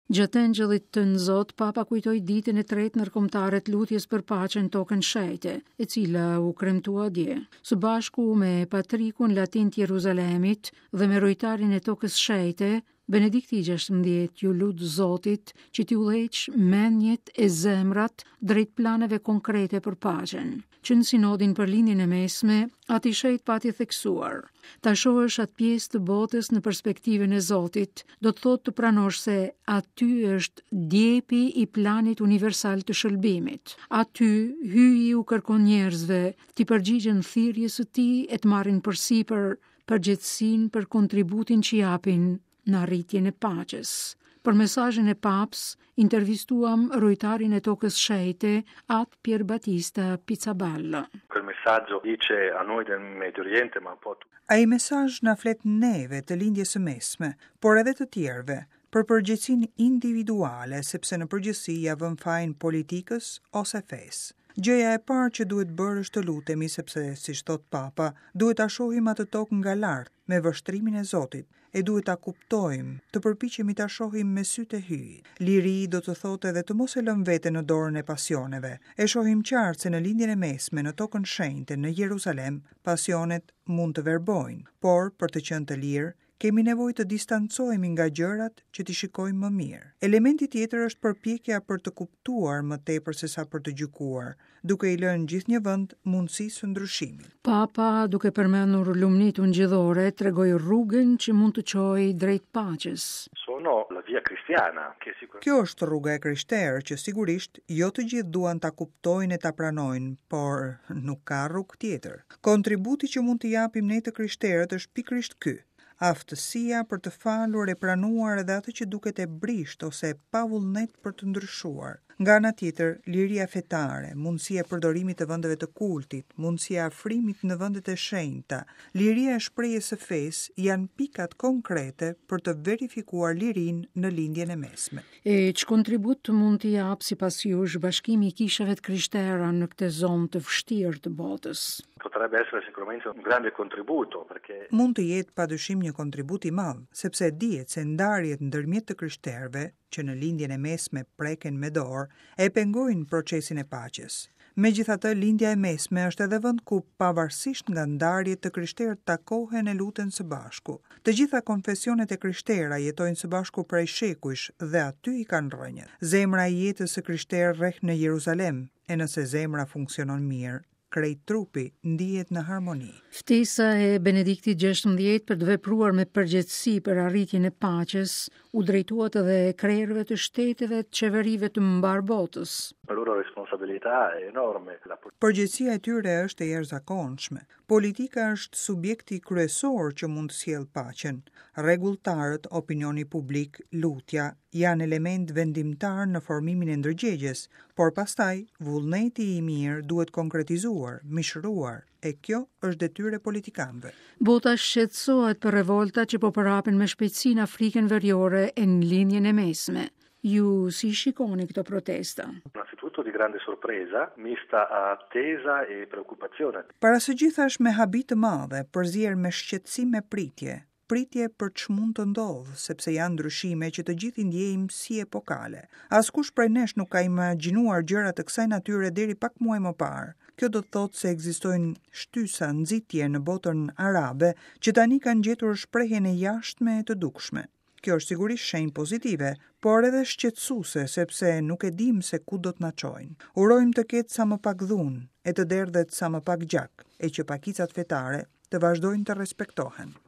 Gjatë Engjëllit të Zot, Papa kujtoi ditën e tretë ndërkombëtare të lutjes për paqen tokën shejte, e cila u kremtua dje. Së bashku me Patrikun Latin të Jeruzalemit dhe me rojtarin e tokës shejte, Benedikti XVI ju lut Zotit që t'i udhëheq mendjet e zemrat drejt planeve konkrete për paqen, që në sinodin për lindjen e mesme ati shejt pati theksuar. Ta shohësh atë pjesë të botës në perspektivën e Zotit, do të thotë të pranosh se aty është djepi i planit universal të shëlbimit. Aty hyji u kërkon njerëzve t'i përgjigjen thirrjes së tij e të marrin përsipër përgjegjësinë për kontributin që japin në arritjen e paqes. Për mesazhin e Paps, intervistuam rojtarin e tokës shejte, atë Pier Battista Pizzaballa. Quel messaggio dice a noi del Medio Oriente, ma un po' Ai mesazh na flet neve të lindjes së mesme, por edhe të tjerëve, për përgjegjësinë individuale, sepse në përgjithësi ja vën fajin politikës ose fesë. Gjëja e parë që duhet bërë është të lutemi, sepse, siç thot Papa, duhet ta shohim atë tokë nga lart, me vështrimin e Zotit, e duhet ta kuptojmë, të përpiqemi ta shohim me sytë e hyjit. Liri do të thotë edhe të mos e lëm veten në dorën e pasioneve. E shohim qartë se në lindjen e mesme në tokën shenjte në Jeruzalem, pasionet mund të verbojnë, por për të qenë të lirë, kemi nevojë të distancohemi nga gjërat që t'i shikojmë më mirë. Elementi tjetër është përpjekja për të kuptuar më tepër se sa për të gjykuar, duke i lënë gjithë një vend mundësisë së ndryshimit. Papa, duke përmendur lumnitë ungjillore, tregoi rrugën që mund të çojë drejt paqes. La via cristiana, che Kjo është rruga e krishterë që sigurisht jo të gjithë duan ta kuptojnë e ta pranojnë, por nuk ka rrugë tjetër. Kontributi që mund të japim ne të krishterët është pikërisht ky: aftësia për të falur e pranuar edhe atë që duket e brisht ose pa vullnet për të ndryshuar. Nga ana tjetër, liria fetare, mundësia e përdorimit të vendeve të kultit, mundësia e afrimit në vendet e shenjta, liria e shprehjes së fesë janë pikat konkrete për të verifikuar lirinë në lindjen e mesme. E që kontribut mund t'i jap sipas jush Bashkimi i Kishave të Krishtera në këtë zonë të vështirë të botës? Potrebbe essere sicuramente un grande contributo, perché Mund të jetë padyshim një kontribut i madh, sepse dihet se ndarjet ndërmjet të krishterëve, që në lindjen e mesme preken me dorë, e pengojnë procesin e paqes. Megjithatë, lindja e mesme është edhe vend ku pavarësisht nga ndarjet të krishterët takohen e luten së bashku. Të gjitha konfesionet e krishtera jetojnë së bashku prej shekujsh dhe aty i kanë rrënjët. Zemra e jetës së krishterë rreth në Jeruzalem, e nëse zemra funksionon mirë, krejt trupi ndihet në harmoni. Ftesa e Benediktit XVI për të vepruar me përgjegjësi për arritjen e paqes u drejtuat edhe krerëve të shteteve të qeverive të mbar botës. la loro responsabilità è enorme. Përgjegjësia e tyre është e jashtëzakonshme. Politika është subjekti kryesor që mund të sjellë paqen. Rregulltarët, opinioni publik, lutja janë element vendimtar në formimin e ndërgjegjes, por pastaj vullneti i mirë duhet konkretizuar, mishëruar, e kjo është detyrë e politikanëve. Bota shqetësohet për revolta që po përhapen me shpejtësi në Afrikën Veriore e në lindjen e mesme. Ju si shikoni këto protesta? Innanzitutto di grande sorpresa, mista a attesa e preoccupazione. Para së gjitha është me habi të madhe, përzier me shqetësim e pritje për ç'mund të ndodhë, sepse janë ndryshime që të gjithë i ndjejmë si epokale. Askush prej nesh nuk ka imagjinuar gjëra të kësaj natyre deri pak muaj më parë. Kjo do të thotë se ekzistojnë shtysa nxitje në botën arabe që tani kanë gjetur shprehjen e jashtme e të dukshme. Kjo është sigurisht shenjë pozitive, por edhe shqetësuese sepse nuk e dim se ku do të na çojnë. Urojmë të ketë sa më pak dhunë, e të derdhet sa më pak gjak, e që pakicat fetare të vazhdojnë të respektohen.